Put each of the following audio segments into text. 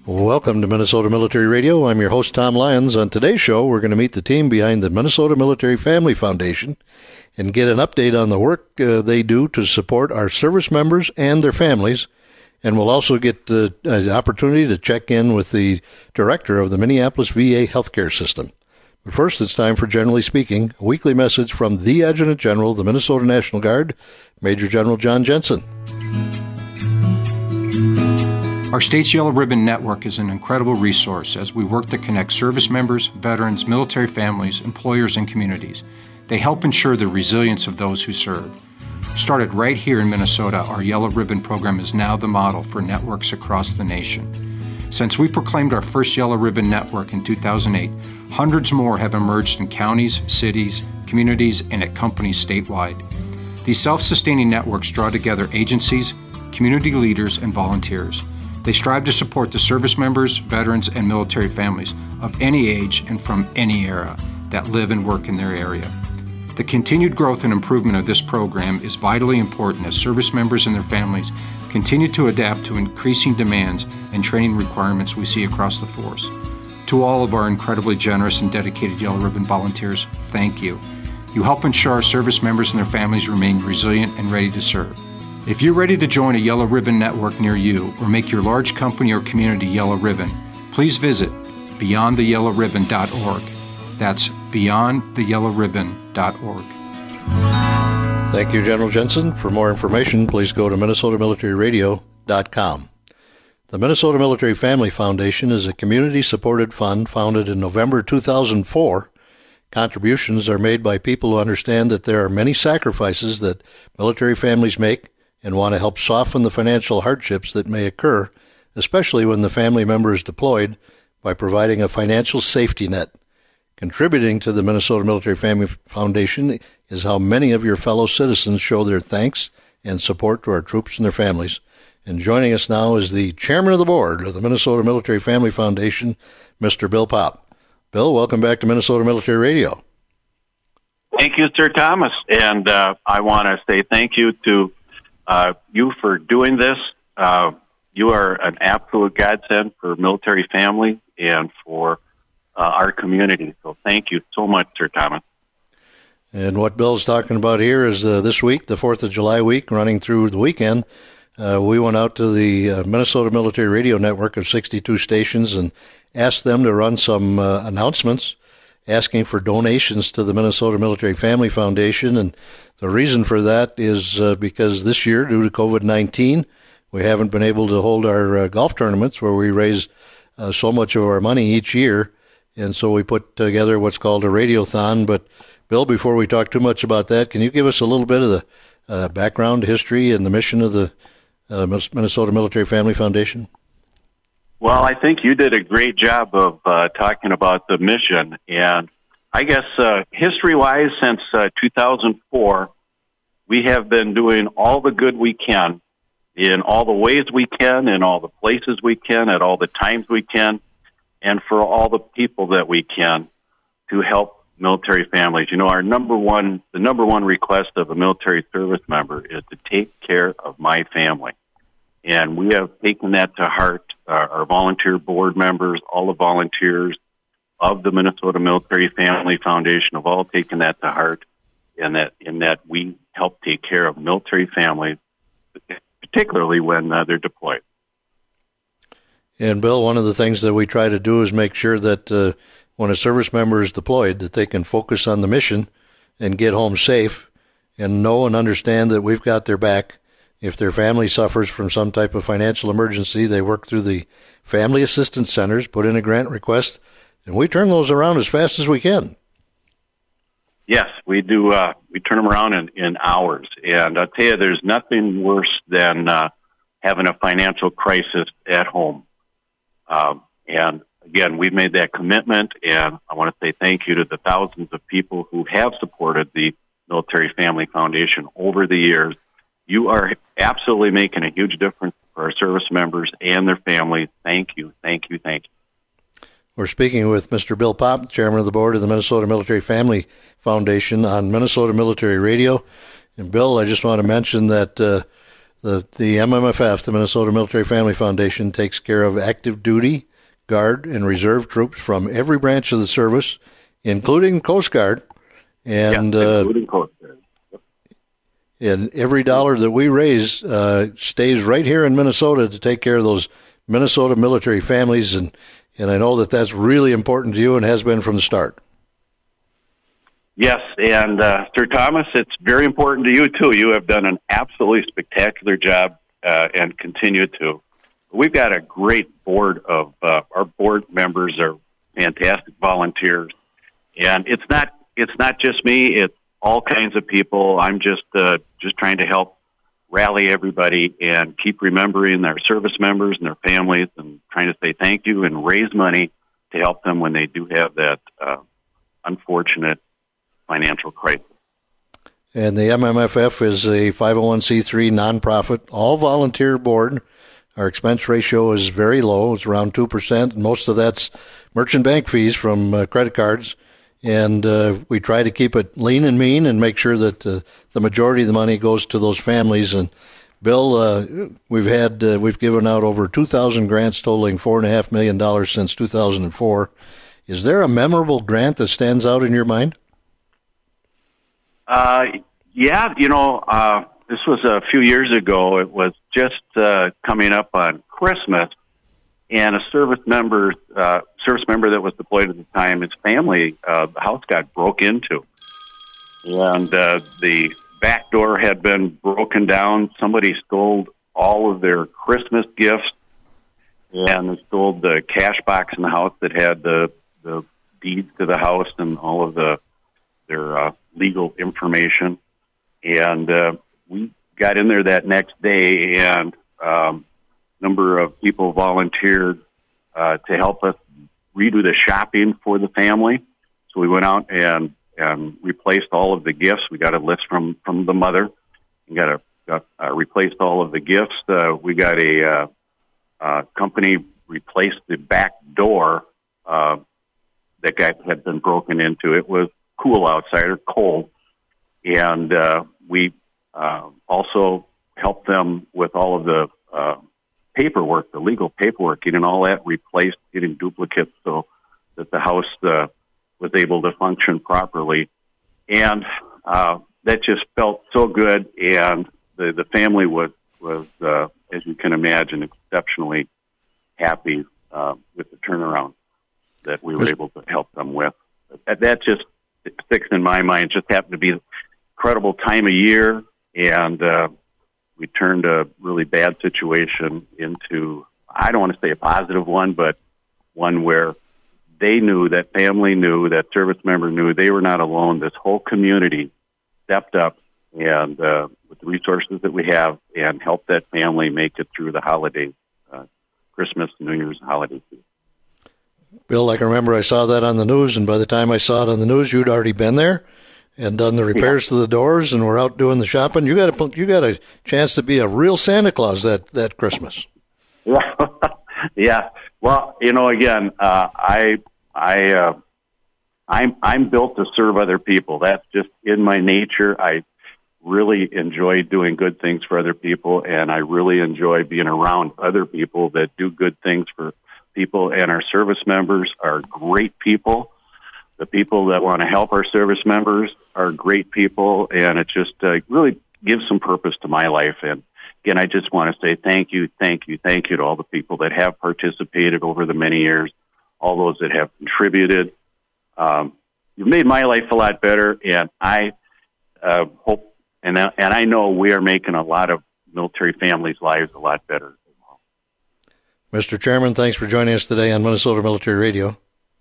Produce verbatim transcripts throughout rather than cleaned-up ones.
Welcome to Minnesota Military Radio. I'm your host, Tom Lyons. On today's show, we're going to meet the team behind the Minnesota Military Family Foundation and get an update on the work uh, they do to support our service members and their families. And we'll also get uh, an opportunity to check in with the director of the Minneapolis V A healthcare system. But first, it's time for Generally Speaking, a weekly message from the Adjutant General of the Minnesota National Guard, Major General John Jensen. Our state's Yellow Ribbon Network is an incredible resource as we work to connect service members, veterans, military families, employers, and communities. They help ensure the resilience of those who serve. Started right here in Minnesota, our Yellow Ribbon program is now the model for networks across the nation. Since we proclaimed our first Yellow Ribbon Network in two thousand eight, hundreds more have emerged in counties, cities, communities, and at companies statewide. These self-sustaining networks draw together agencies, community leaders, and volunteers. They strive to support the service members, veterans, and military families of any age and from any era that live and work in their area. The continued growth and improvement of this program is vitally important as service members and their families continue to adapt to increasing demands and training requirements we see across the force. To all of our incredibly generous and dedicated Yellow Ribbon volunteers, thank you. You help ensure our service members and their families remain resilient and ready to serve. If you're ready to join a Yellow Ribbon network near you or make your large company or community Yellow Ribbon, please visit beyond the yellow ribbon dot org. That's beyond the yellow ribbon dot org. Thank you, General Jensen. For more information, please go to minnesota military radio dot com. The Minnesota Military Family Foundation is a community-supported fund founded in November two thousand four. Contributions are made by people who understand that there are many sacrifices that military families make and want to help soften the financial hardships that may occur, especially when the family member is deployed, by providing a financial safety net. Contributing to the Minnesota Military Family Foundation is how many of your fellow citizens show their thanks and support to our troops and their families. And joining us now is the chairman of the board of the Minnesota Military Family Foundation, Mister Bill Popp. Bill, welcome back to Minnesota Military Radio. Thank you, Sir Thomas. And uh, I want to say thank you to Uh, you for doing this. Uh, you are an absolute godsend for military family and for uh, our community. So thank you so much, Sir Thomas. And what Bill's talking about here is uh, this week, the fourth of July week, running through the weekend, uh, we went out to the uh, Minnesota Military Radio Network of sixty-two stations and asked them to run some uh, announcements asking for donations to the Minnesota Military Family Foundation. And the reason for that is uh, because this year, due to covid nineteen, we haven't been able to hold our uh, golf tournaments where we raise uh, so much of our money each year. And so we put together what's called a radiothon. But, Bill, before we talk too much about that, can you give us a little bit of the uh, background, history, and the mission of the uh, Minnesota Military Family Foundation? Well, I think you did a great job of uh, talking about the mission. And I guess uh, history-wise, since uh, two thousand four, we have been doing all the good we can in all the ways we can, in all the places we can, at all the times we can, and for all the people that we can to help military families. You know, our number one, the number one request of a military service member is to take care of my family. And we have taken that to heart. Our, our volunteer board members, all the volunteers of the Minnesota Military Family Foundation have all taken that to heart, and that in that we help take care of military families, particularly when uh, they're deployed. And Bill, one of the things that we try to do is make sure that uh, when a service member is deployed, that they can focus on the mission and get home safe and know and understand that we've got their back. If their family suffers from some type of financial emergency, they work through the Family Assistance Centers, put in a grant request, and we turn those around as fast as we can. Yes, we do. Uh, we turn them around in, in hours. And I'll tell you, there's nothing worse than uh, having a financial crisis at home. Um, and again, we've made that commitment, and I want to say thank you to the thousands of people who have supported the Military Family Foundation over the years. You are absolutely making a huge difference for our service members and their families. Thank you, thank you, thank you. We're speaking with Mister Bill Popp, chairman of the board of the Minnesota Military Family Foundation, on Minnesota Military Radio. And Bill, I just want to mention that uh, The, the M M F F, the Minnesota Military Family Foundation, takes care of active duty, Guard, and Reserve troops from every branch of the service, including Coast Guard. And, yeah, including uh, Coast Guard. And every dollar that we raise uh, stays right here in Minnesota to take care of those Minnesota military families. And, and I know that that's really important to you and has been from the start. Yes, and uh, Sir Thomas, it's very important to you, too. You have done an absolutely spectacular job uh, and continue to. We've got a great board of, uh, our board members are fantastic volunteers. And it's not it's not just me, it's all kinds of people. I'm just uh, just trying to help rally everybody and keep remembering their service members and their families and trying to say thank you and raise money to help them when they do have that uh, unfortunate financial crisis. And the M M F F is a five oh one c three nonprofit, all volunteer board. Our expense ratio is very low. It's around two percent. And most of that's merchant bank fees from uh, credit cards. And uh, we try to keep it lean and mean and make sure that uh, the majority of the money goes to those families. And Bill, uh, we've had uh, we've given out over two thousand grants totaling four and a half million dollars since two thousand four. Is there a memorable grant that stands out in your mind? Uh, yeah, you know, uh, this was a few years ago. It was just uh, coming up on Christmas, and a service member, uh, service member that was deployed at the time, his family, uh, the house got broke into, and uh, the back door had been broken down. Somebody stole all of their Christmas gifts, and they stole the cash box in the house that had the the deeds to the house and all of the their uh, legal information. And uh, we got in there that next day, and um, a number of people volunteered uh, to help us redo the shopping for the family. So we went out and, and replaced all of the gifts. We got a list from, from the mother. We got a got uh, replaced all of the gifts. Uh, we got a uh, uh, company replaced the back door uh, that got, had been broken into. It was cool outside or cold. And uh, we uh, also helped them with all of the uh, paperwork, the legal paperwork, getting all that replaced, getting duplicates so that the house uh, was able to function properly. And uh, that just felt so good. And the, the family was, was uh, as you can imagine, exceptionally happy uh, with the turnaround that we were able to help them with. That just sticks in my mind. It just happened to be an incredible time of year, and uh, we turned a really bad situation into, I don't want to say a positive one, but one where they knew, that family knew, that service member knew they were not alone. This whole community stepped up and uh, with the resources that we have and helped that family make it through the holidays, uh, Christmas, New Year's, holiday season. Bill, I can remember I saw that on the news, and by the time I saw it on the news, you'd already been there and done the repairs yeah. to the doors, and were out doing the shopping. You got a you got a chance to be a real Santa Claus that, that Christmas. Yeah, yeah. Well, you know, again, uh, I I uh, I'm I'm built to serve other people. That's just in my nature. I really enjoy doing good things for other people, and I really enjoy being around other people that do good things for people. And our service members are great people. The people that want to help our service members are great people, and it just uh, really gives some purpose to my life. And again, I just want to say thank you, thank you, thank you to all the people that have participated over the many years, all those that have contributed. Um, you've made my life a lot better, and I uh, hope, and, and I know we are making a lot of military families' lives a lot better. Mister Chairman, thanks for joining us today on Minnesota Military Radio.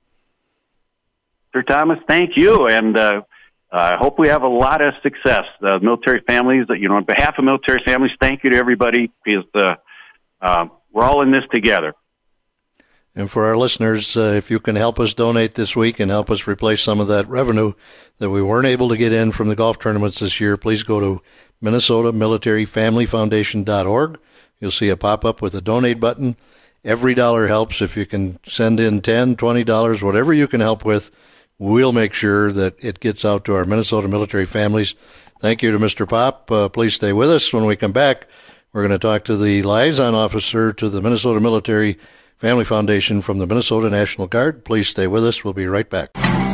Sir Thomas, thank you, and uh, I hope we have a lot of success. Uh, military families, you know, on behalf of military families, thank you to everybody, because uh, uh, we're all in this together. And for our listeners, uh, if you can help us donate this week and help us replace some of that revenue that we weren't able to get in from the golf tournaments this year, please go to Minnesota Military Family Foundation dot org. You'll see a pop-up with a donate button. Every dollar helps. If you can send in ten dollars, twenty dollars, whatever you can help with, we'll make sure that it gets out to our Minnesota military families. Thank you to Mister Pop. Uh, please stay with us. When we come back, We're going to talk to the liaison officer to the Minnesota Military Family Foundation from the Minnesota National Guard. Please stay with us. We'll be right back.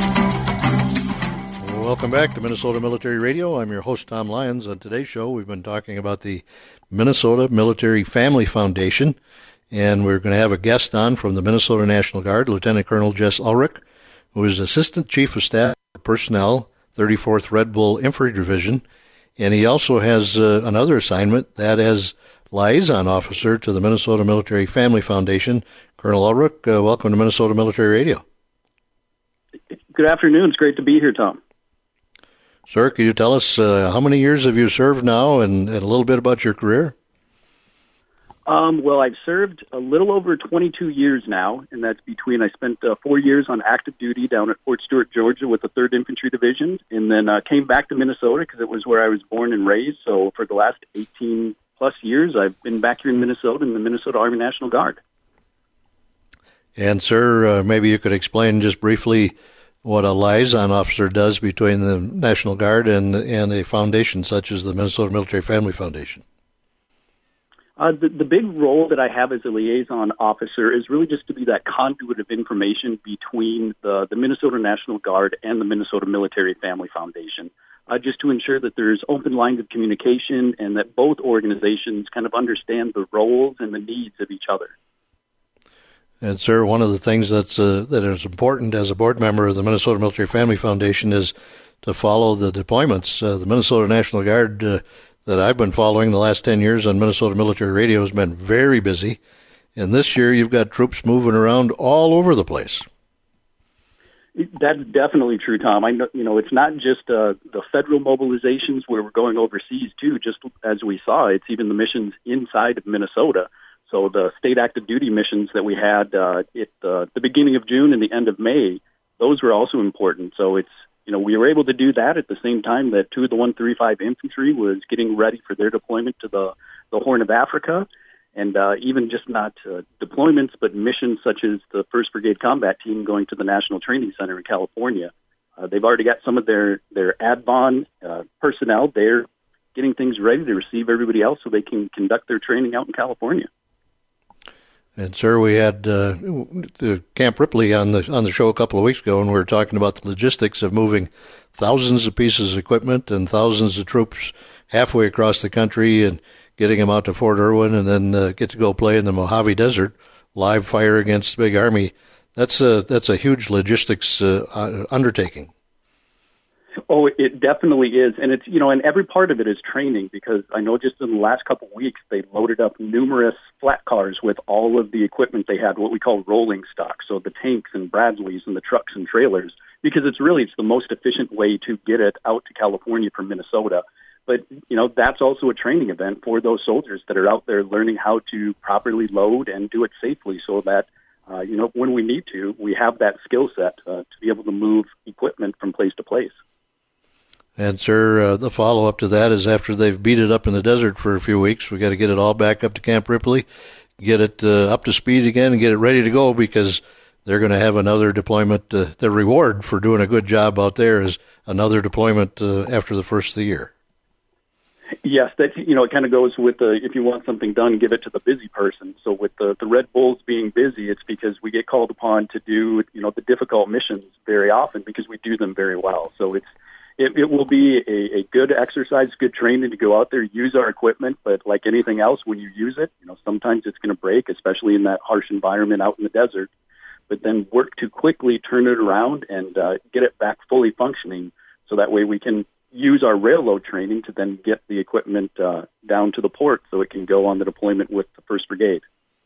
Welcome back to Minnesota Military Radio. I'm your host, Tom Lyons. On today's show, we've been talking about the Minnesota Military Family Foundation, and we're going to have a guest on from the Minnesota National Guard, Lieutenant Colonel Jess Ulrich, who is Assistant Chief of Staff of Personnel, thirty-fourth Red Bull Infantry Division, and he also has uh, another assignment, that as liaison officer to the Minnesota Military Family Foundation. Colonel Ulrich, uh, welcome to Minnesota Military Radio. Good afternoon. It's great to be here, Tom. Sir, can you tell us uh, how many years have you served now, and, and a little bit about your career? Um, well, I've served a little over twenty-two years now, and that's between, I spent uh, four years on active duty down at Fort Stewart, Georgia with the third Infantry Division, and then uh, came back to Minnesota because it was where I was born and raised. So for the last eighteen plus years, I've been back here in Minnesota in the Minnesota Army National Guard. And, sir, uh, maybe you could explain just briefly what a liaison officer does between the National Guard and and a foundation such as the Minnesota Military Family Foundation. Uh, the, the big role that I have as a liaison officer is really just to be that conduit of information between the, the Minnesota National Guard and the Minnesota Military Family Foundation, uh, just to ensure that there's open lines of communication and that both organizations kind of understand the roles and the needs of each other. And, sir, one of the things that's uh, that is important as a board member of the Minnesota Military Family Foundation is to follow the deployments. Uh, the Minnesota National Guard uh, that I've been following the last ten years on Minnesota Military Radio has been very busy. And this year you've got troops moving around all over the place. That's definitely true, Tom. I know, you know, it's not just uh, the federal mobilizations where we're going overseas, too, just as we saw. It's even the missions inside of Minnesota. So the state active duty missions that we had uh, at uh, the beginning of June and the end of May, those were also important. So it's, you know, we were able to do that at the same time that two of the one thirty-five Infantry was getting ready for their deployment to the, the Horn of Africa. And uh, even just not uh, deployments, but missions such as the first Brigade Combat Team going to the National Training Center in California. Uh, they've already got some of their, their ADVON uh, personnel. They're getting things ready to receive everybody else so they can conduct their training out in California. And, sir, we had uh, the Camp Ripley on the on the show a couple of weeks ago, and we were talking about the logistics of moving thousands of pieces of equipment and thousands of troops halfway across the country and getting them out to Fort Irwin and then uh, get to go play in the Mojave Desert, live fire against the big Army. That's a, that's a huge logistics uh, undertaking. Oh, it definitely is. And it's, you know, and every part of it is training, because I know just in the last couple of weeks, they loaded up numerous flat cars with all of the equipment they had, what we call rolling stock. So the tanks and Bradleys and the trucks and trailers, because it's really, it's the most efficient way to get it out to California from Minnesota. But, you know, that's also a training event for those soldiers that are out there learning how to properly load and do it safely so that, uh, you know, when we need to, we have that skill set uh, to be able to move equipment from place to place. And, sir, uh, the follow-up to that is after they've beat it up in the desert for a few weeks, we got to get it all back up to Camp Ripley, get it uh, up to speed again, and get it ready to go, because they're going to have another deployment. Uh, the reward for doing a good job out there is another deployment uh, after the first of the year. Yes, that, you know, it kind of goes with the, if you want something done, give it to the busy person. So with the, the Red Bulls being busy, it's because we get called upon to do, you know, the difficult missions very often because we do them very well. So it's, It, it will be a, a good exercise, good training to go out there, use our equipment, but like anything else, when you use it, you know, sometimes it's going to break, especially in that harsh environment out in the desert, but then work to quickly turn it around and uh, get it back fully functioning, so that way we can use our railroad training to then get the equipment uh, down to the port so it can go on the deployment with the first Brigade.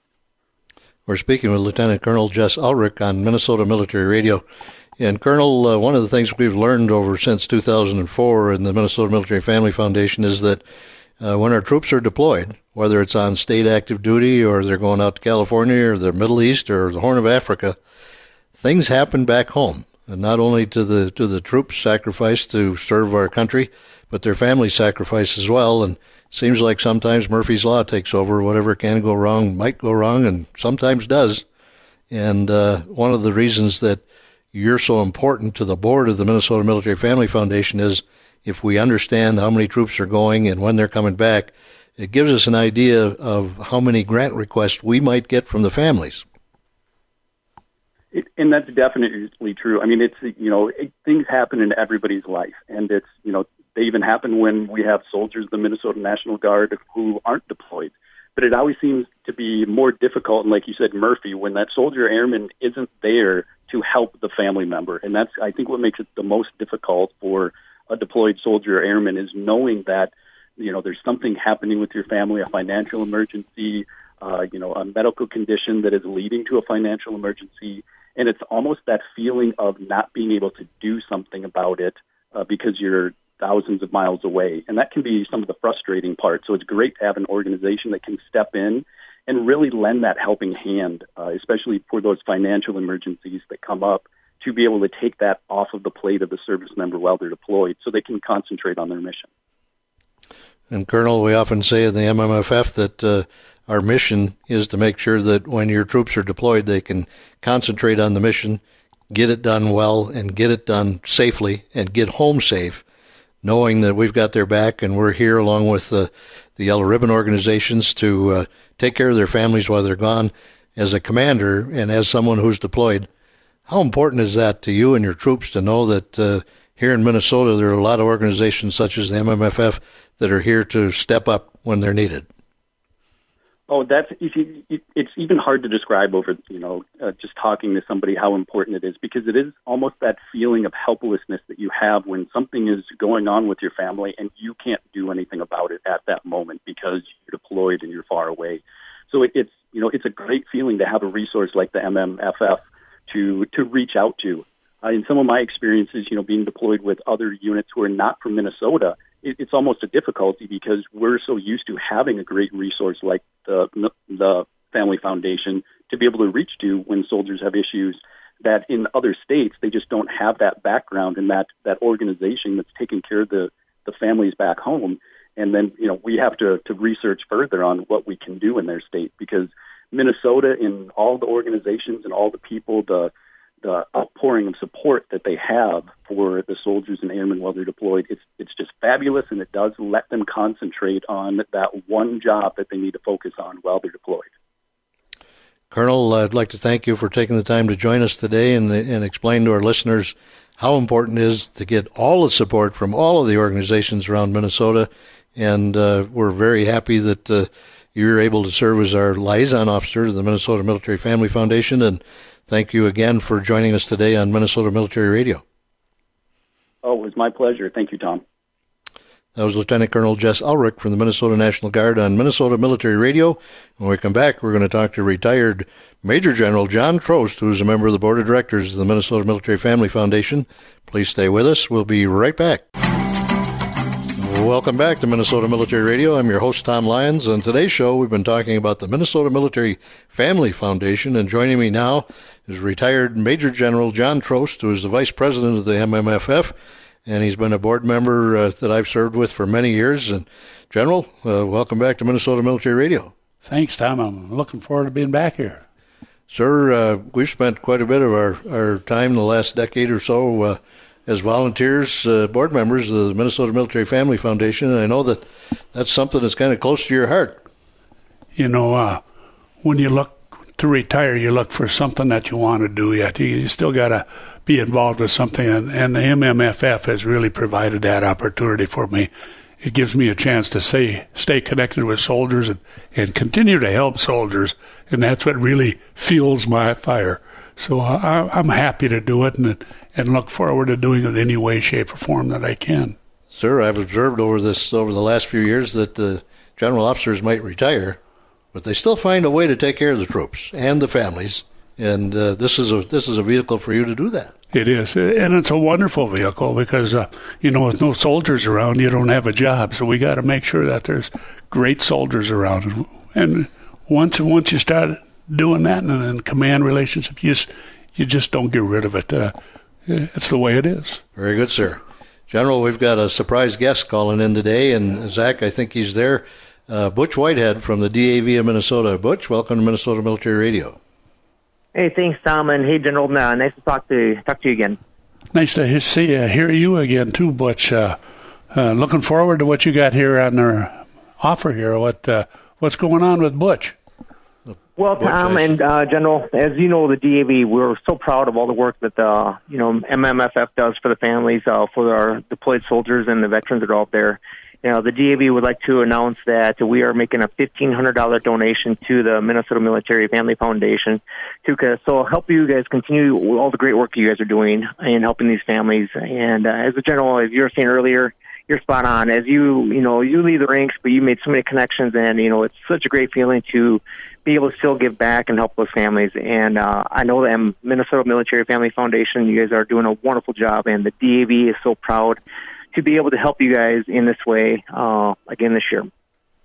We're speaking with Lieutenant Colonel Jess Ulrich on Minnesota Military Radio. And, Colonel, uh, one of the things we've learned over since two thousand four in the Minnesota Military Family Foundation is that uh, when our troops are deployed, whether it's on state active duty or they're going out to California or the Middle East or the Horn of Africa, things happen back home. And not only to the to the troops sacrificed to serve our country, but their families sacrifice as well. And it seems like sometimes Murphy's Law takes over. Whatever can go wrong might go wrong, and sometimes does. And uh, one of the reasons that you're so important to the board of the Minnesota Military Family Foundation is if we understand how many troops are going and when they're coming back, it gives us an idea of how many grant requests we might get from the families. It, and that's definitely true. I mean, it's, you know, it, things happen in everybody's life. And it's, you know, they even happen when we have soldiers, the Minnesota National Guard, who aren't deployed. But it always seems to be more difficult, and like you said, Murphy, when that soldier airman isn't there to help the family member. And that's, I think, what makes it the most difficult for a deployed soldier or airman is knowing that, you know, there's something happening with your family, a financial emergency, uh, you know, a medical condition that is leading to a financial emergency. And it's almost that feeling of not being able to do something about it uh, because you're thousands of miles away. And that can be some of the frustrating part. So it's great to have an organization that can step in and really lend that helping hand, uh, especially for those financial emergencies that come up, to be able to take that off of the plate of the service member while they're deployed so they can concentrate on their mission. And Colonel, we often say in the M M F F that uh, our mission is to make sure that when your troops are deployed, they can concentrate on the mission, get it done well, and get it done safely, and get home safe, knowing that we've got their back and we're here along with the, the Yellow Ribbon organizations to uh, take care of their families while they're gone. As a commander and as someone who's deployed, how important is that to you and your troops to know that uh, here in Minnesota there are a lot of organizations such as the M M F F that are here to step up when they're needed? Oh, that's it's even hard to describe over, you know, uh, just talking to somebody how important it is, because it is almost that feeling of helplessness that you have when something is going on with your family and you can't do anything about it at that moment because you're deployed and you're far away. So it, it's, you know, it's a great feeling to have a resource like the M M F F to to reach out to. Uh, in some of my experiences, you know, being deployed with other units who are not from Minnesota, it, it's almost a difficulty because we're so used to having a great resource like the the Family Foundation to be able to reach to when soldiers have issues, that in other states they just don't have that background and that that organization that's taking care of the the families back home. And then, you know, we have to to research further on what we can do in their state, because Minnesota, in all the organizations and all the people, the the outpouring of support that they have for the soldiers and airmen while they're deployed, it's it's just fabulous, and it does let them concentrate on that one job that they need to focus on while they're deployed. Colonel, I'd like to thank you for taking the time to join us today and, and explain to our listeners how important it is to get all the support from all of the organizations around Minnesota, and uh, we're very happy that uh, you're able to serve as our liaison officer to the Minnesota Military Family Foundation, and thank you again for joining us today on Minnesota Military Radio. Oh, it was my pleasure. Thank you, Tom. That was Lieutenant Colonel Jess Ulrich from the Minnesota National Guard on Minnesota Military Radio. When we come back, we're going to talk to retired Major General John Trost, who is a member of the Board of Directors of the Minnesota Military Family Foundation. Please stay with us. We'll be right back. Welcome back to Minnesota Military Radio. I'm your host, Tom Lyons. On today's show, we've been talking about the Minnesota Military Family Foundation, and joining me now is retired Major General John Trost, who is the Vice President of the M M F F, and he's been a board member uh, that I've served with for many years. And General, uh, welcome back to Minnesota Military Radio. Thanks, Tom. I'm looking forward to being back here. Sir, uh, we've spent quite a bit of our, our time the last decade or so uh, as volunteers, uh, board members of the Minnesota Military Family Foundation, and I know that that's something that's kind of close to your heart. You know, uh, when you look to retire, you look for something that you want to do yet. You, you still got to be involved with something, and, and the M M F F has really provided that opportunity for me. It gives me a chance to say, stay connected with soldiers and, and continue to help soldiers, and that's what really fuels my fire. So I, I'm happy to do it and and look forward to doing it in any way, shape, or form that I can. Sir, I've observed over this over the last few years that the general officers might retire, but they still find a way to take care of the troops and the families, and uh, this is a this is a vehicle for you to do that. It is, and it's a wonderful vehicle because, uh, you know, with no soldiers around, you don't have a job. So we got to make sure that there's great soldiers around. And once once you start doing that and in command relationships, you just, you just don't get rid of it. Uh, it's the way it is. Very good, sir. General, we've got a surprise guest calling in today, and Zach, I think he's there. Uh, Butch Whitehead from the D A V of Minnesota. Butch, welcome to Minnesota Military Radio. Hey, thanks, Tom, and hey, General. Uh, nice to talk to talk to you again. Nice to see you, hear you again too, Butch. Uh, uh, looking forward to what you got here on our offer here. What uh, what's going on with Butch? Well, Tom and uh, General, as you know, the D A V, we're so proud of all the work that the you know M M F F does for the families, uh, for our deployed soldiers and the veterans that are out there. You know, the D A V would like to announce that we are making a fifteen hundred dollars donation to the Minnesota Military Family Foundation to so help you guys continue all the great work you guys are doing in helping these families. And uh, as a general, as you were saying earlier, you're spot on. As you, you know, you leave the ranks, but you made so many connections, and, you know, it's such a great feeling to be able to still give back and help those families. And uh, I know the Minnesota Military Family Foundation, you guys are doing a wonderful job, and the D A V is so proud to be able to help you guys in this way uh, again this year.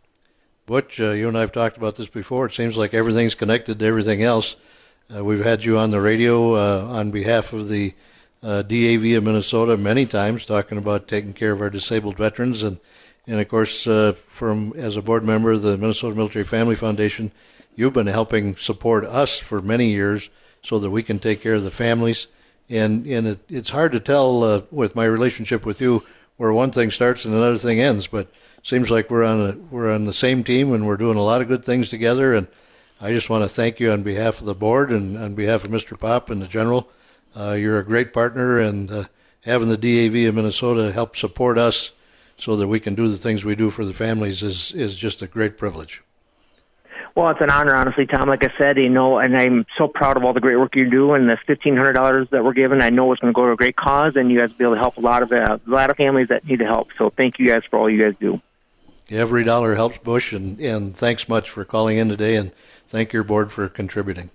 Butch, uh, you and I have talked about this before. It seems like everything's connected to everything else. Uh, we've had you on the radio uh, on behalf of the uh, D A V of Minnesota many times talking about taking care of our disabled veterans. And, and of course, uh, from as a board member of the Minnesota Military Family Foundation, you've been helping support us for many years so that we can take care of the families. And, and it, it's hard to tell uh, with my relationship with you where one thing starts and another thing ends, but it seems like we're on a, we're on the same team and we're doing a lot of good things together. And I just want to thank you on behalf of the board and on behalf of Mister Pop and the General. Uh, you're a great partner, and uh, having the D A V of Minnesota help support us so that we can do the things we do for the families is, is just a great privilege. Well, it's an honor, honestly, Tom. Like I said, you know, and I'm so proud of all the great work you do, and the fifteen hundred dollars that we're given, I know it's going to go to a great cause, and you guys will be able to help a lot of uh, a lot of families that need the help. So thank you guys for all you guys do. Every dollar helps, Bush, and, and thanks much for calling in today, and thank your board for contributing.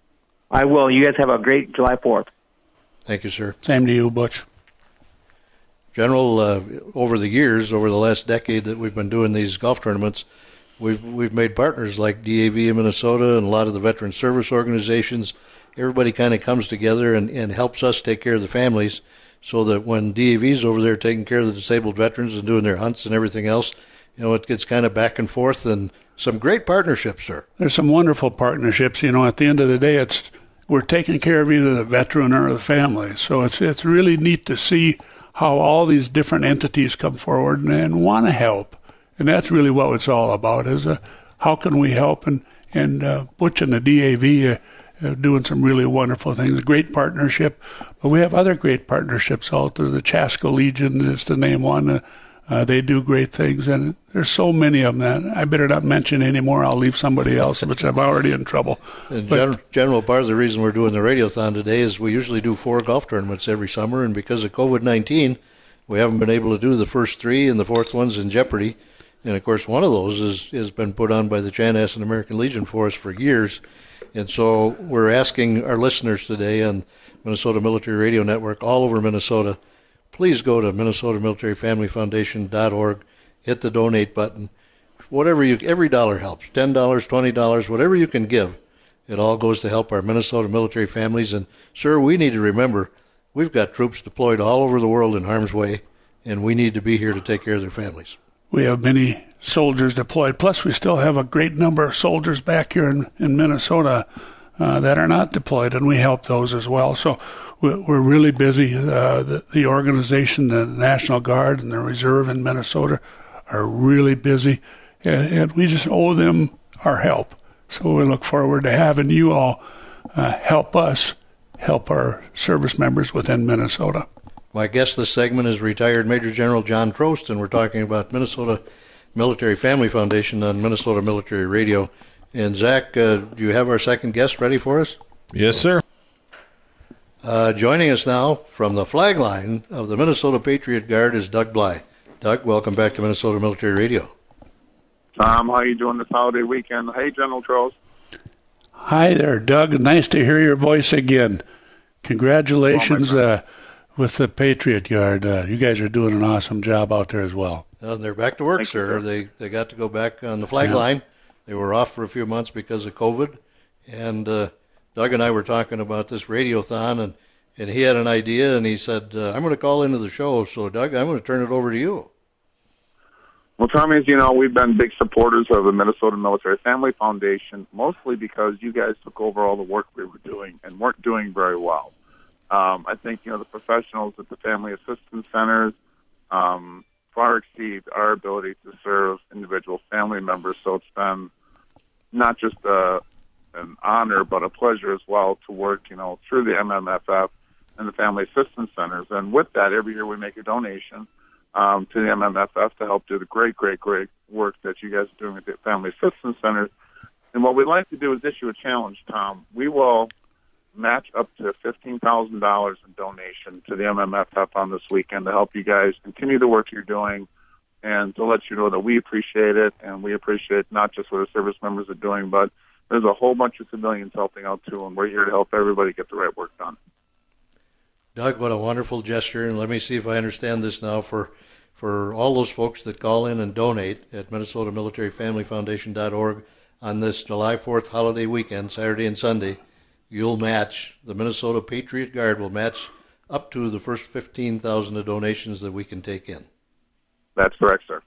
I will. You guys have a great July fourth. Thank you, sir. Same to you, Butch. General, uh, over the years, over the last decade that we've been doing these golf tournaments, We've we've made partners like D A V in Minnesota and a lot of the veteran service organizations. Everybody kind of comes together and, and helps us take care of the families so that when D A V's over there taking care of the disabled veterans and doing their hunts and everything else, you know, it gets kind of back and forth, and some great partnerships, sir. There's some wonderful partnerships. You know, at the end of the day, it's we're taking care of either the veteran or the family. So it's it's really neat to see how all these different entities come forward and, and want to help. And that's really what it's all about, is uh, how can we help? And, and uh, Butch and the D A V uh, are doing some really wonderful things, great partnership. But we have other great partnerships out there. The Chaska Legion is to name one. Uh, uh, they do great things, and there's so many of them that I better not mention anymore. I'll leave somebody else, which I'm already in trouble. In but, general, general, part of the reason we're doing the Radiothon today is we usually do four golf tournaments every summer, and because of COVID nineteen, we haven't been able to do the first three, and the fourth one's in jeopardy. And, of course, one of those is, has been put on by the Chanhassen American Legion for us for years. And so we're asking our listeners today on Minnesota Military Radio Network all over Minnesota, please go to Minnesota Military Family Foundation dot org, hit the donate button. Whatever you, every dollar helps, ten dollars, twenty dollars, whatever you can give. It all goes to help our Minnesota military families. And, sir, we need to remember we've got troops deployed all over the world in harm's way, and we need to be here to take care of their families. We have many soldiers deployed. Plus, we still have a great number of soldiers back here in, in Minnesota uh, that are not deployed, and we help those as well. So we're, we're really busy. Uh, the, the organization, the National Guard and the Reserve in Minnesota are really busy, and, and we just owe them our help. So we look forward to having you all uh, help us help our service members within Minnesota. My guest this segment is retired Major General John Trost, and we're talking about Minnesota Military Family Foundation on Minnesota Military Radio. And, Zach, uh, do you have our second guest ready for us? Yes, sir. Uh, joining us now from the flag line of the Minnesota Patriot Guard is Doug Bly. Doug, welcome back to Minnesota Military Radio. Tom, how you doing this holiday weekend? Hey, General Trost. Hi there, Doug. Nice to hear your voice again. Congratulations. Well, uh, with the Patriot Guard. Uh, you guys are doing an awesome job out there as well. Well, they're back to work, Thank sir. you, sir. They they got to go back on the flag Yeah. line. They were off for a few months because of COVID. And uh, Doug and I were talking about this Radiothon, and, and he had an idea, and he said, uh, I'm going to call into the show. So, Doug, I'm going to turn it over to you. Well, Tommy, as you know, we've been big supporters of the Minnesota Military Family Foundation, mostly because you guys took over all the work we were doing and weren't doing very well. Um, I think, you know, the professionals at the Family Assistance Centers, um, far exceed our ability to serve individual family members. So it's been not just a, an honor, but a pleasure as well to work, you know, through the M M F F and the Family Assistance Centers. And with that, every year we make a donation um, to the M M F F to help do the great, great, great work that you guys are doing at the Family Assistance Centers. And what we'd like to do is issue a challenge, Tom. We will match up to fifteen thousand dollars in donation to the M M F F on this weekend to help you guys continue the work you're doing and to let you know that we appreciate it, and we appreciate not just what our service members are doing, but there's a whole bunch of civilians helping out too, and we're here to help everybody get the right work done. Doug, what a wonderful gesture, and let me see if I understand this now. For for all those folks that call in and donate at Minnesota Military Family Foundation dot org on this July fourth holiday weekend, Saturday and Sunday, you'll match, the Minnesota Patriot Guard will match up to the first fifteen thousand of donations that we can take in. That's correct, sir.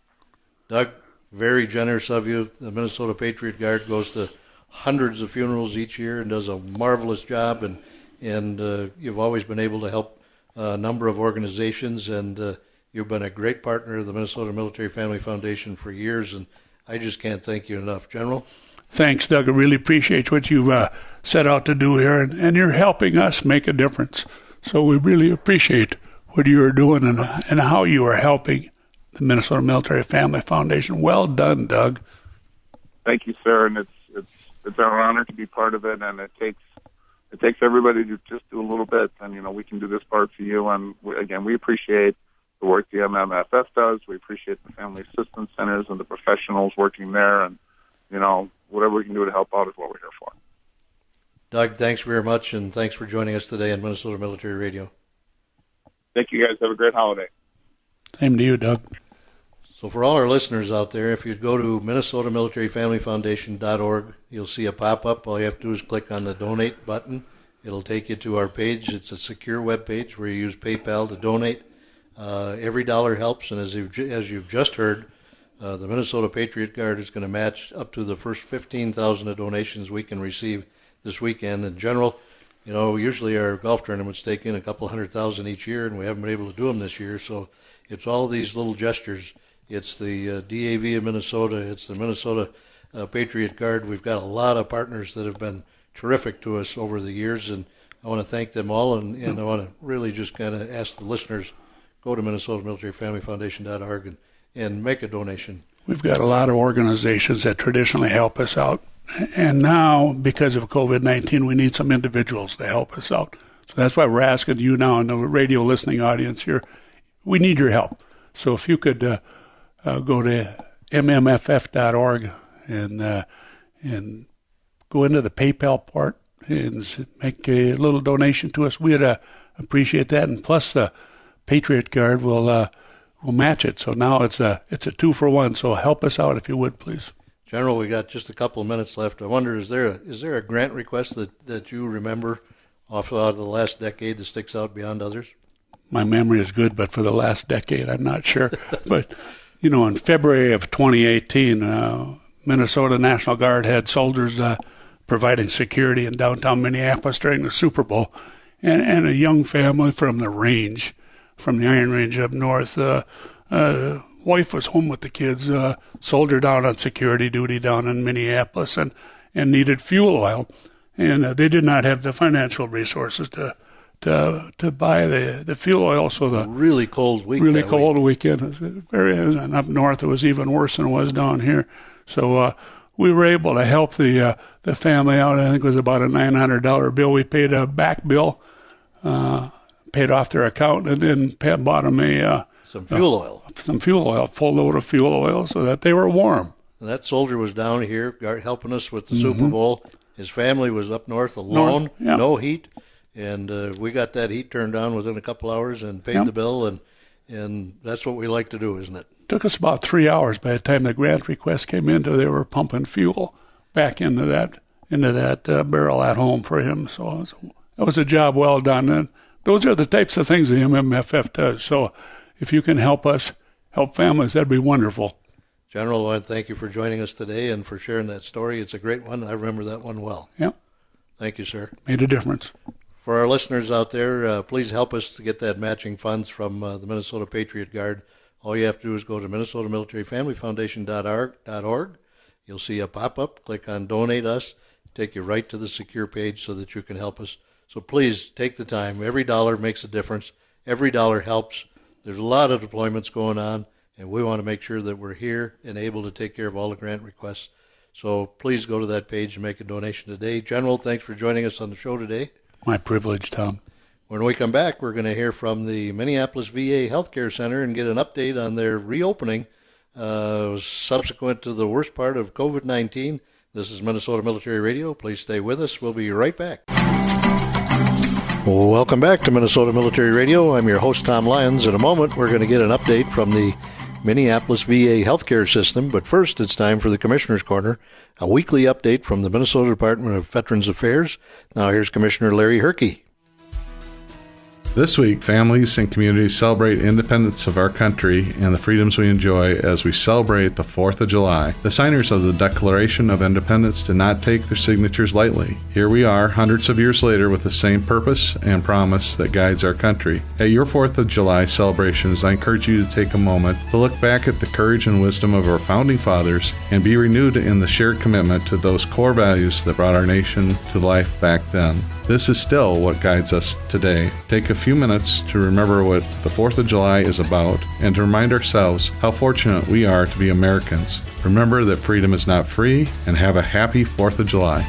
Doug, very generous of you. The Minnesota Patriot Guard goes to hundreds of funerals each year and does a marvelous job, and and uh, you've always been able to help a number of organizations, and uh, you've been a great partner of the Minnesota Military Family Foundation for years, and I just can't thank you enough. General? Thanks, Doug. I really appreciate what you've uh, set out to do here, and, and you're helping us make a difference. So we really appreciate what you are doing and, and how you are helping the Minnesota Military Family Foundation. Well done, Doug. Thank you, sir, and it's it's it's our honor to be part of it, and it takes it takes everybody to just do a little bit, and you know we can do this part for you. And we, again, we appreciate the work the M M F F does. We appreciate the Family Assistance Centers and the professionals working there, and you know whatever we can do to help out is what we're here for. Doug, thanks very much, and thanks for joining us today on Minnesota Military Radio. Thank you, guys. Have a great holiday. Same to you, Doug. So for all our listeners out there, if you go to Minnesota Military Family Foundation dot org, you'll see a pop-up. All you have to do is click on the donate button. It'll take you to our page. It's a secure web page where you use PayPal to donate. Uh, every dollar helps, and as you've, as you've just heard, uh, the Minnesota Patriot Guard is going to match up to the first fifteen thousand of donations we can receive this weekend. In general, you know, usually our golf tournaments take in a couple hundred thousand each year, and we haven't been able to do them this year. So it's all these little gestures. It's the uh, D A V of Minnesota. It's the Minnesota uh, Patriot Guard. We've got a lot of partners that have been terrific to us over the years, and I want to thank them all, and, and I want to really just kind of ask the listeners, go to Minnesota Military Family Foundation dot org and, and make a donation. We've got a lot of organizations that traditionally help us out, and now, because of COVID nineteen, we need some individuals to help us out. So that's why we're asking you now in the radio listening audience here, we need your help. So if you could uh, uh, go to M M F F dot org and uh, and go into the PayPal part and make a little donation to us, we'd uh, appreciate that. And plus, the Patriot Guard will uh, will match it. So now it's a it's a two for one. So help us out if you would, please. General, we got just a couple of minutes left. I wonder, is there a, is there a grant request that, that you remember off of the last decade that sticks out beyond others? My memory is good, but for the last decade, I'm not sure. But, you know, in February of twenty eighteen, uh, Minnesota National Guard had soldiers uh, providing security in downtown Minneapolis during the Super Bowl, and, and a young family from the range, from the Iron Range up north, uh, uh, wife was home with the kids, uh, soldier down on security duty down in Minneapolis, and, and needed fuel oil. And uh, they did not have the financial resources to to to buy the, the fuel oil. So the really cold week. Really cold week. weekend. Very, and up north it was even worse than it was down here. So uh, we were able to help the uh, the family out. I think it was about a nine hundred dollars bill. We paid a back bill, uh, paid off their account, and then bought them a uh, some fuel oil. Some fuel oil, full load of fuel oil, so that they were warm. And that soldier was down here helping us with the mm-hmm. Super Bowl. His family was up north alone, north, yeah. no heat, and uh, we got that heat turned on within a couple hours and paid yep. the bill, and and that's what we like to do, isn't it? It took us about three hours by the time the grant request came in till they were pumping fuel back into that into that uh, barrel at home for him. So it was, that was a job well done, and those are the types of things the M M F F does. So if you can help us help families, that'd be wonderful. General, I want to thank you for joining us today and for sharing that story. It's a great one. I remember that one well. Yeah. Thank you, sir. Made a difference. For our listeners out there, uh, please help us to get that matching funds from uh, the Minnesota Patriot Guard. All you have to do is go to Minnesota Military Family Foundation dot org. You'll see a pop-up. Click on Donate Us. Take you right to the secure page so that you can help us. So please take the time. Every dollar makes a difference. Every dollar helps. There's a lot of deployments going on, and we want to make sure that we're here and able to take care of all the grant requests. So please go to that page and make a donation today. General, thanks for joining us on the show today. My privilege, Tom. When we come back, we're going to hear from the Minneapolis V A Healthcare Center and get an update on their reopening uh, subsequent to the worst part of COVID nineteen. This is Minnesota Military Radio. Please stay with us. We'll be right back. Welcome back to Minnesota Military Radio. I'm your host, Tom Lyons. In a moment, we're going to get an update from the Minneapolis V A healthcare system. But first, it's time for the Commissioner's Corner, a weekly update from the Minnesota Department of Veterans Affairs. Now here's Commissioner Larry Herke. This week, families and communities celebrate independence of our country and the freedoms we enjoy as we celebrate the fourth of July. The signers of the Declaration of Independence did not take their signatures lightly. Here we are, hundreds of years later, with the same purpose and promise that guides our country. At your fourth of July celebrations, I encourage you to take a moment to look back at the courage and wisdom of our founding fathers and be renewed in the shared commitment to those core values that brought our nation to life back then. This is still what guides us today. Take a few minutes to remember what the fourth of July is about and to remind ourselves how fortunate we are to be Americans. Remember that freedom is not free, and have a happy fourth of July.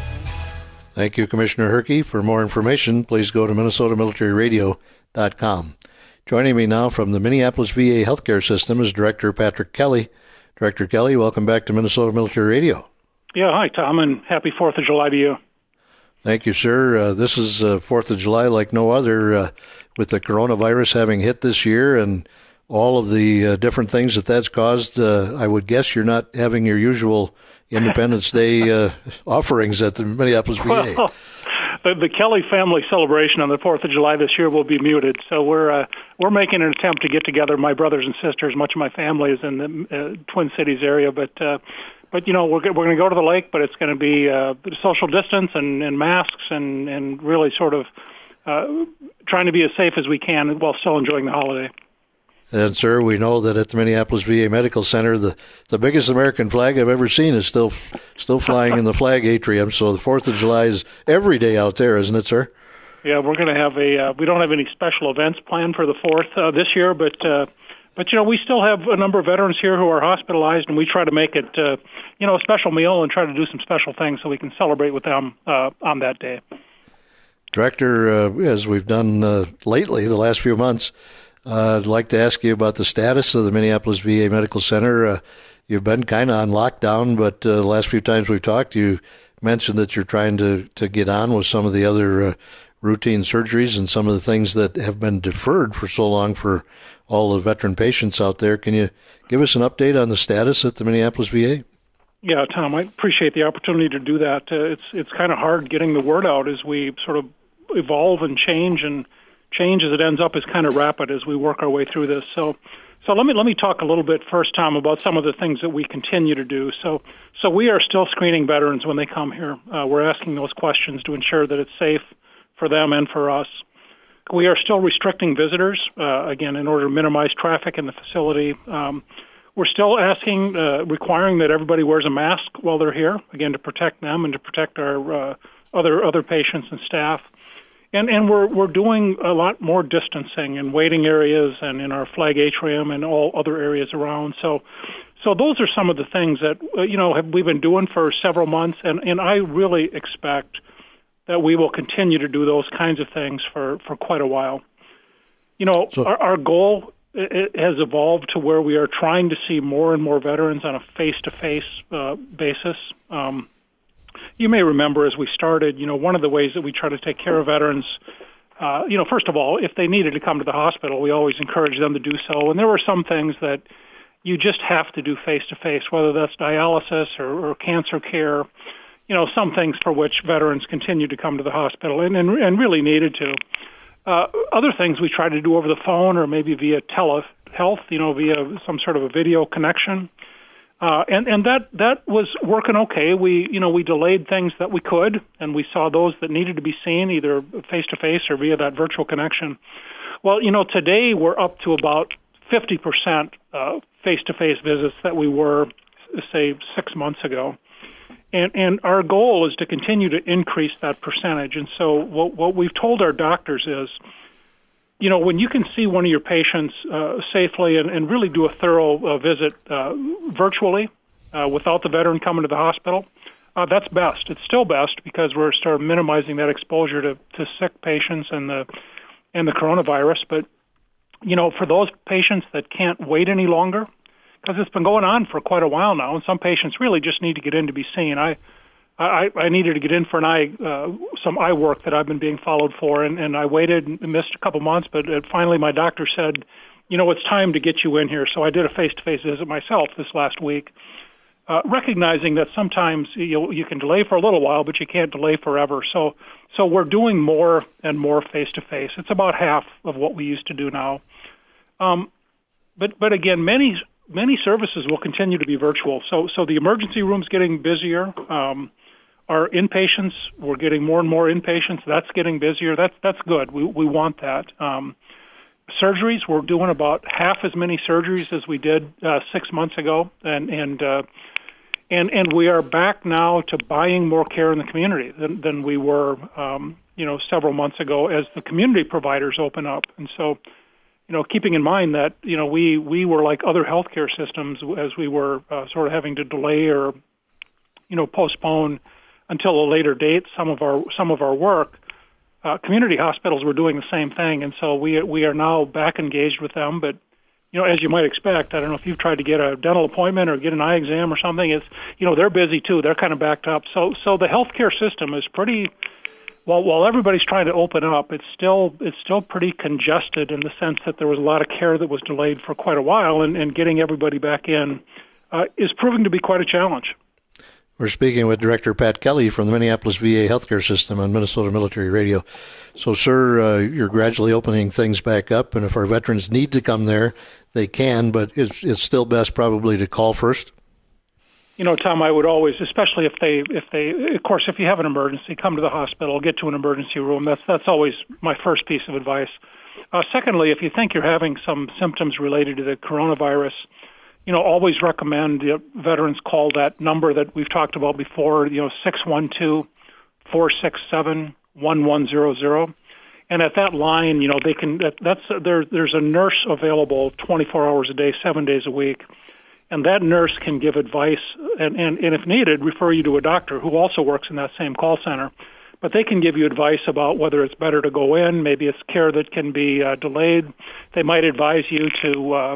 Thank you, Commissioner Herke. For more information, please go to Minnesota Military Radio dot com. Joining me now from the Minneapolis V A Healthcare System is Director Patrick Kelly. Director Kelly, welcome back to Minnesota Military Radio. Yeah, hi, Tom, and happy fourth of July to you. Thank you, sir. Uh, this is uh, fourth of July like no other, uh, with the coronavirus having hit this year and all of the uh, different things that that's caused. Uh, I would guess you're not having your usual Independence Day uh, offerings at the Minneapolis V A. Well, the, the Kelly family celebration on the fourth of July this year will be muted, so we're uh, we're making an attempt to get together. My brothers and sisters, much of my family is in the uh, Twin Cities area, but uh, But, you know, we're, we're going to go to the lake, but it's going to be uh, social distance and, and masks and, and really sort of uh, trying to be as safe as we can while still enjoying the holiday. And, sir, we know that at the Minneapolis V A Medical Center, the, the biggest American flag I've ever seen is still still flying in the flag atrium. So the fourth of July is every day out there, isn't it, sir? Yeah, we're going to have a uh, – we don't have any special events planned for the fourth uh, this year, but uh, – But, you know, we still have a number of veterans here who are hospitalized, and we try to make it, uh, you know, a special meal and try to do some special things so we can celebrate with them uh, on that day. Director, uh, as we've done uh, lately, the last few months, uh, I'd like to ask you about the status of the Minneapolis V A Medical Center. Uh, you've been kind of on lockdown, but uh, the last few times we've talked, you mentioned that you're trying to, to get on with some of the other uh, routine surgeries and some of the things that have been deferred for so long for all the veteran patients out there. Can you give us an update on the status at the Minneapolis V A? Yeah, Tom, I appreciate the opportunity to do that. Uh, it's it's kind of hard getting the word out as we sort of evolve and change, and change as it ends up is kind of rapid as we work our way through this. So so let me let me talk a little bit first, Tom, about some of the things that we continue to do. So so we are still screening veterans when they come here. Uh, we're asking those questions to ensure that it's safe for them and for us. We are still restricting visitors, uh, again, in order to minimize traffic in the facility. Um, we're still asking, uh, requiring that everybody wears a mask while they're here, again, to protect them and to protect our uh, other other patients and staff. And and we're we're doing a lot more distancing in waiting areas and in our flag atrium and all other areas around. So so those are some of the things that, uh, you know, have, we've been doing for several months, and, and I really expect that we will continue to do those kinds of things for, for quite a while. You know, so, our, our goal it has evolved to where we are trying to see more and more veterans on a face-to-face uh, basis. Um, you may remember as we started, you know, one of the ways that we try to take care of veterans, uh, you know, first of all, if they needed to come to the hospital, we always encourage them to do so. And there were some things that you just have to do face-to-face, whether that's dialysis or, or cancer care, you know, some things for which veterans continue to come to the hospital and, and, and really needed to. Uh, other things we try to do over the phone or maybe via telehealth, you know, via some sort of a video connection. Uh, and, and that, that was working okay. We, you know, we delayed things that we could, and we saw those that needed to be seen either face-to-face or via that virtual connection. Well, you know, today we're up to about fifty percent uh, face-to-face visits that we were, say, six months ago. And, and our goal is to continue to increase that percentage. And so what, what we've told our doctors is, you know, when you can see one of your patients uh, safely and, and really do a thorough uh, visit uh, virtually uh, without the veteran coming to the hospital, uh, that's best. It's still best because we're sort of minimizing that exposure to, to sick patients and the and the coronavirus. But, you know, for those patients that can't wait any longer, because it's been going on for quite a while now, and some patients really just need to get in to be seen. I I, I needed to get in for an eye, uh, some eye work that I've been being followed for, and, and I waited and missed a couple months, but uh, finally my doctor said, you know, it's time to get you in here. So I did a face-to-face visit myself this last week, uh, recognizing that sometimes you you can delay for a little while, but you can't delay forever. So so we're doing more and more face-to-face. It's about half of what we used to do now. Um, but but again, many many services will continue to be virtual. So so the emergency room's getting busier. Um, our inpatients, we're getting more and more inpatients. That's getting busier. That's that's good. We we want that. Um, surgeries, we're doing about half as many surgeries as we did uh, six months ago, and and uh, and and we are back now to buying more care in the community than than we were, um, you know, several months ago as the community providers open up. And so, you know, keeping in mind that, you know, we, we were like other healthcare systems as we were uh, sort of having to delay or, you know, postpone until a later date some of our some of our work. Uh, community hospitals were doing the same thing, and so we we are now back engaged with them. But, you know, as you might expect, I don't know if you've tried to get a dental appointment or get an eye exam or something. It's, you know, they're busy too. They're kind of backed up. So so the healthcare system is pretty. While while everybody's trying to open up, it's still it's still pretty congested in the sense that there was a lot of care that was delayed for quite a while, and, and getting everybody back in uh, is proving to be quite a challenge. We're speaking with Director Pat Kelly from the Minneapolis V A Healthcare System on Minnesota Military Radio. So, sir, uh, you're gradually opening things back up, and if our veterans need to come there, they can, but it's, it's still best probably to call first. You know, Tom, I would always, especially if they, if they, of course, if you have an emergency, come to the hospital, get to an emergency room. That's that's always my first piece of advice. Uh, secondly, if you think you're having some symptoms related to the coronavirus, you know, always recommend the veterans call that number that we've talked about before, you know, six one two, four six seven, one one zero zero. And at that line, you know, they can, that, that's, there, there's a nurse available twenty-four hours a day, seven days a week. And that nurse can give advice and, and, and if needed, refer you to a doctor who also works in that same call center. But they can give you advice about whether it's better to go in, maybe it's care that can be uh, delayed. They might advise you to, uh,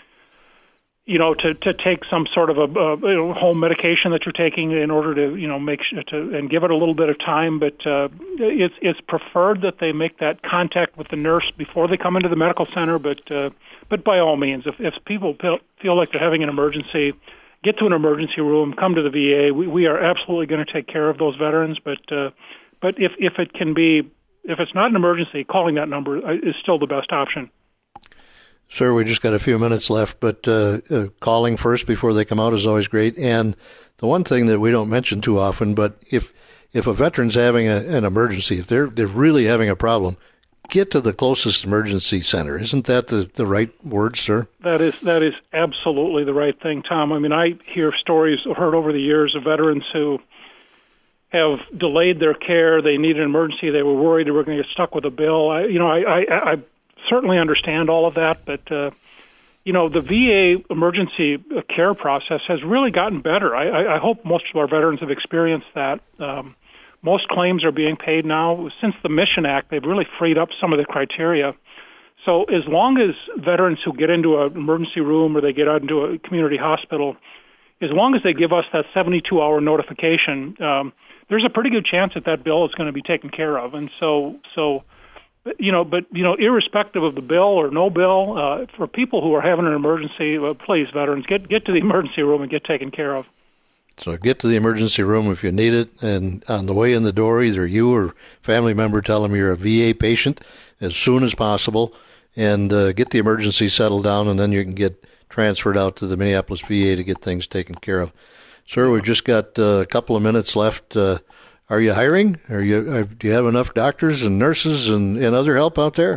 you know, to, to take some sort of a, a you know, home medication that you're taking in order to, you know, make sure to, and give it a little bit of time. But uh, it's it's preferred that they make that contact with the nurse before they come into the medical center. But uh, but by all means, if, if people feel like they're having an emergency, get to an emergency room, come to the V A. We, we are absolutely going to take care of those veterans. But uh, but if if it can be, if it's not an emergency, calling that number is still the best option. Sir, we just got a few minutes left, but uh, uh, calling first before they come out is always great. And the one thing that we don't mention too often, but if if a veteran's having a, an emergency, if they're they're really having a problem, get to the closest emergency center. Isn't that the, the right word, sir? That is that is absolutely the right thing, Tom. I mean, I hear stories heard over the years of veterans who have delayed their care. They needed an emergency. They were worried they were going to get stuck with a bill. I, you know, I, I, I certainly understand all of that, but, uh, you know, the V A emergency care process has really gotten better. I, I hope most of our veterans have experienced that. Um, most claims are being paid now. Since the Mission Act, they've really freed up some of the criteria. So as long as veterans who get into an emergency room or they get out into a community hospital, as long as they give us that seventy-two hour notification, um, there's a pretty good chance that that bill is going to be taken care of. And so, so, you know, but, you know, irrespective of the bill or no bill, uh, for people who are having an emergency, uh, please, veterans, get, get to the emergency room and get taken care of. So get to the emergency room if you need it, and on the way in the door, either you or family member tell them you're a V A patient as soon as possible, and uh, get the emergency settled down, and then you can get transferred out to the Minneapolis V A to get things taken care of. Sir, we've just got uh, a couple of minutes left. Uh, are you hiring? Are you? Uh, do you have enough doctors and nurses and, and other help out there?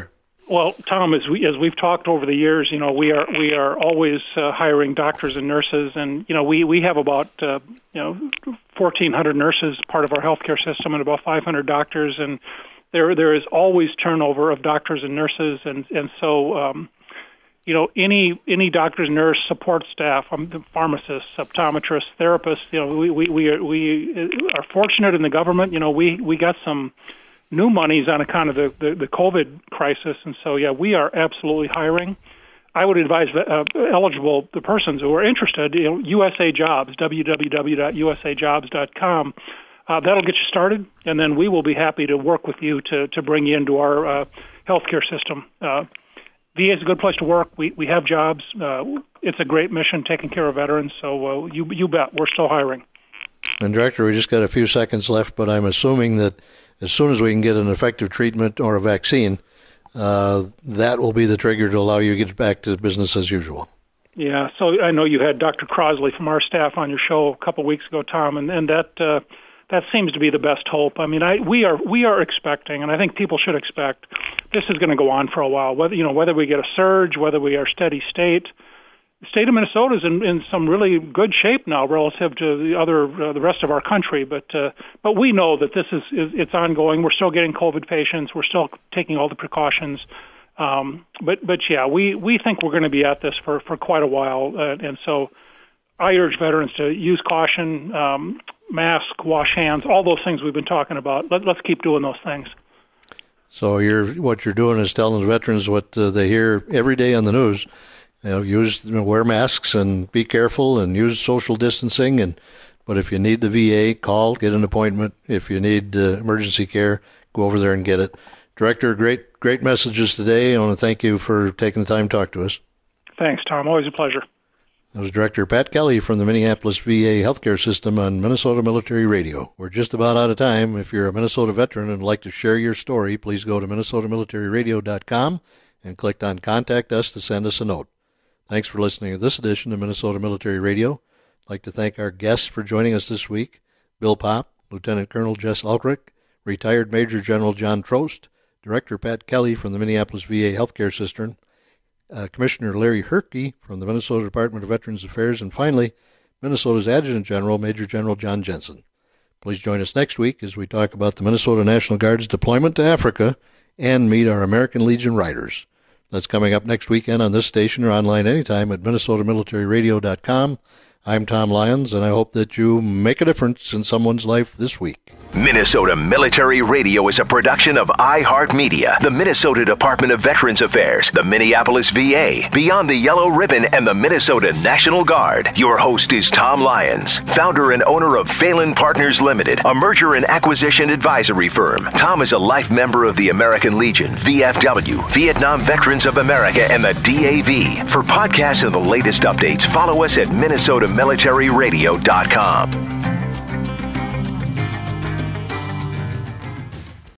Well, Tom, as we as we've talked over the years, you know, we are we are always uh, hiring doctors and nurses, and you know, we we have about uh, you know fourteen hundred nurses part of our healthcare system, and about five hundred doctors, and there there is always turnover of doctors and nurses, and and so um, you know, any any doctors, nurse, support staff, um, pharmacists, optometrists, therapists, you know, we we we are, we are fortunate in the government. You know, we we got some new monies on account of the, the, the COVID crisis. And so, yeah, we are absolutely hiring. I would advise uh, eligible the persons who are interested, you know, U S A Jobs, w w w dot u s a jobs dot com. Uh, that'll get you started, and then we will be happy to work with you to, to bring you into our uh, healthcare system. Uh, V A is a good place to work. We we have jobs. Uh, it's a great mission taking care of veterans, so uh, you you bet. We're still hiring. And, Director, we just got a few seconds left, but I'm assuming that as soon as we can get an effective treatment or a vaccine, uh, that will be the trigger to allow you to get back to business as usual. Yeah, so I know you had Doctor Crosley from our staff on your show a couple of weeks ago, Tom, and, and that uh, that seems to be the best hope. I mean, I we are we are expecting, and I think people should expect, this is going to go on for a while. Whether you know whether we get a surge, whether we are steady state. The state of Minnesota is in, in some really good shape now relative to the other uh, the rest of our country, but uh, but we know that this is, is it's ongoing. We're still getting COVID patients. We're still taking all the precautions. Um, but but yeah, we, we think we're going to be at this for, for quite a while, uh, and so I urge veterans to use caution, um, mask, wash hands, all those things we've been talking about. Let, let's keep doing those things. So you're what you're doing is telling the veterans what uh, they hear every day on the news. You know, use you know, wear masks and be careful and use social distancing. And but if you need the V A, call, get an appointment. If you need uh, emergency care, go over there and get it. Director, great great messages today. I want to thank you for taking the time to talk to us. Thanks, Tom. Always a pleasure. That was Director Pat Kelly from the Minneapolis V A Healthcare System on Minnesota Military Radio. We're just about out of time. If you're a Minnesota veteran and would like to share your story, please go to minnesota military radio dot com and click on Contact Us to send us a note. Thanks for listening to this edition of Minnesota Military Radio. I'd like to thank our guests for joining us this week: Bill Popp, Lieutenant Colonel Jess Ulrich, Retired Major General John Trost, Director Pat Kelly from the Minneapolis V A Healthcare System, uh, Commissioner Larry Herke from the Minnesota Department of Veterans Affairs, and finally, Minnesota's Adjutant General, Major General John Jensen. Please join us next week as we talk about the Minnesota National Guard's deployment to Africa and meet our American Legion Riders. That's coming up next weekend on this station or online anytime at minnesota military radio dot com. I'm Tom Lyons, and I hope that you make a difference in someone's life this week. Minnesota Military Radio is a production of iHeartMedia, the Minnesota Department of Veterans Affairs, the Minneapolis V A, Beyond the Yellow Ribbon, and the Minnesota National Guard. Your host is Tom Lyons, founder and owner of Phelan Partners Limited, a merger and acquisition advisory firm. Tom is a life member of the American Legion, V F W, Vietnam Veterans of America, and the D A V. For podcasts and the latest updates, follow us at minnesota military radio dot com.